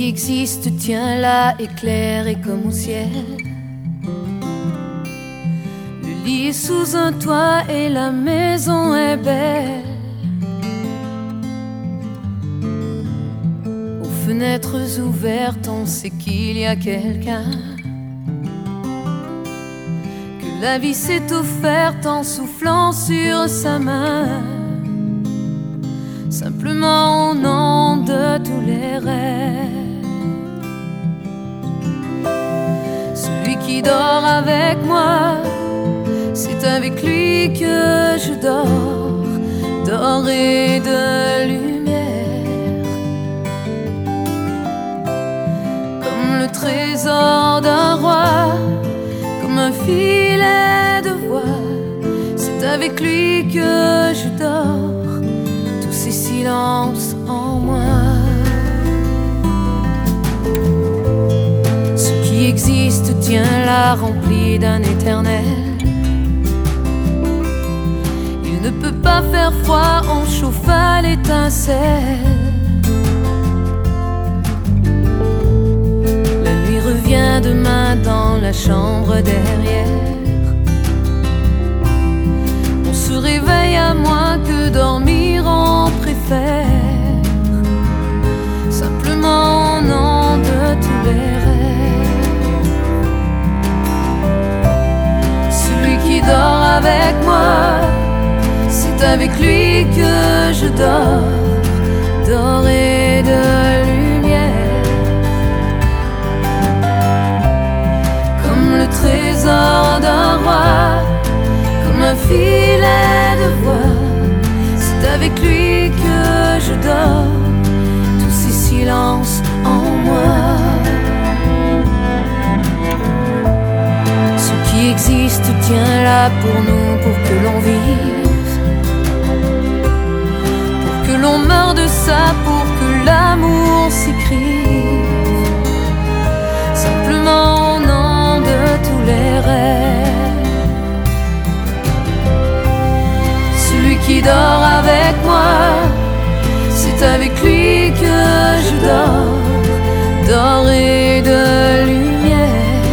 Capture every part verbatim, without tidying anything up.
qui existe tient là, éclairé comme au ciel. Le lit est sous un toit et la maison est belle. Aux fenêtres ouvertes, on sait qu'il y a quelqu'un, que la vie s'est offerte en soufflant sur sa main, simplement au nom de tous les rêves. Celui qui dort avec moi, c'est avec lui que je dors, doré de lumière, comme le trésor d'un roi, comme un filet de voile. C'est avec lui que je dors, tous ces silences en moi. Ce qui existe tient là, rempli d'un éternel. Il ne peut pas faire froid, on chauffe à l'étincelle. La nuit revient demain dans la chambre derrière. On se réveille à moins que dormir, on préfère, simplement au nom de tous les rêves. Celui qui dort avec moi, c'est avec lui que je dors, doré de lumière, comme le trésor d'un roi, comme un filet de voile. C'est avec lui que je dors, tous ces silences en moi. Ce qui existe tient là pour nous, pour que l'on vive, pour que l'on meure de ça, pour que l'amour s'écrive, simplement au nom de tous les rêves. Celui qui dort avec moi, c'est avec lui que je dors, doré de lumière,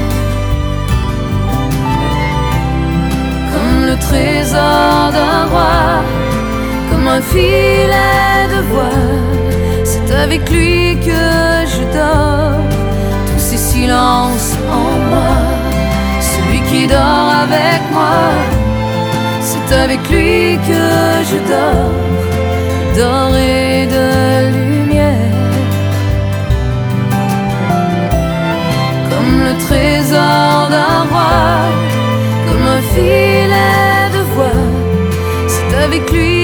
comme le trésor d'un roi, comme un filet de voile. C'est avec lui que je dors, tous ces silences en moi. Celui qui dort avec moi, c'est avec lui que je dors, doré de lumière, comme le trésor d'un roi, comme un filet de voile. C'est avec lui